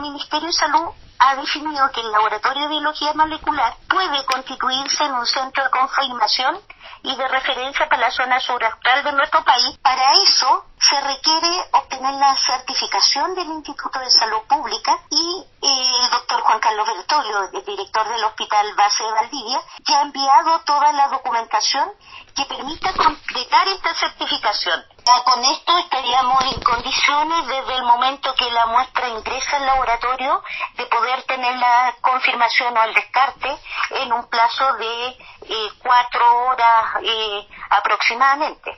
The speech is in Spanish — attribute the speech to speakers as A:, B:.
A: Ministerio de Salud ha definido que el laboratorio de biología molecular puede constituirse en un centro de confirmación y de referencia para la zona suraustral de nuestro país. Para eso se requiere obtener la certificación del Instituto de Salud Pública y el doctor Juan Carlos Bertolio, el director del Hospital Base de Valdivia, que ha enviado toda la documentación que permita concretar esta certificación. Con esto estaríamos en condiciones, desde el momento que la muestra ingresa al laboratorio, de poder tener la confirmación o el descarte en un plazo de 4 horas aproximadamente.